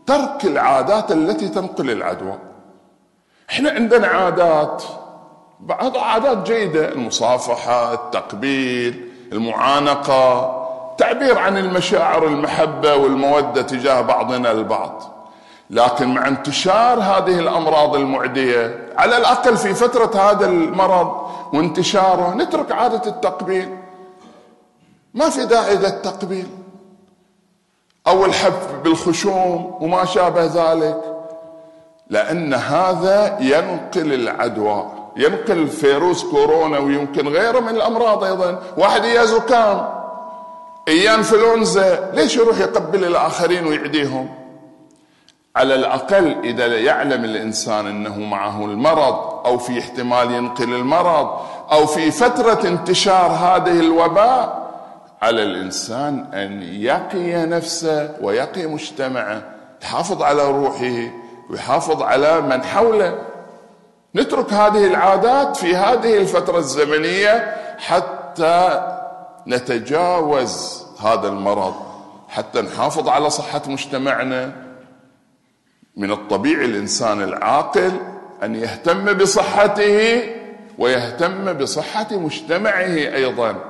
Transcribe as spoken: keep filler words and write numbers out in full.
ترك العادات التي تنقل العدوى. احنا عندنا عادات، بعض عادات جيدة، المصافحة، التقبيل، المعانقة، تعبير عن المشاعر، المحبة والمودة تجاه بعضنا البعض. لكن مع انتشار هذه الأمراض المعدية، على الأقل في فترة هذا المرض وانتشاره، نترك عادة التقبيل. ما في داعي للتقبيل أو الحف بالخشوم وما شابه ذلك، لأن هذا ينقل العدوى، ينقل فيروس كورونا ويمكن غيره من الأمراض أيضا. واحد إياه زكام، إياه انفلونزا، ليش يروح يقبل الآخرين ويعديهم؟ على الأقل إذا يعلم الإنسان أنه معه المرض أو في احتمال ينقل المرض أو في فترة انتشار هذه الوباء، على الإنسان أن يقي نفسه ويقي مجتمعه، يحافظ على روحه ويحافظ على من حوله. نترك هذه العادات في هذه الفترة الزمنية حتى نتجاوز هذا المرض، حتى نحافظ على صحة مجتمعنا. من الطبيعي الإنسان العاقل أن يهتم بصحته ويهتم بصحة مجتمعه أيضا.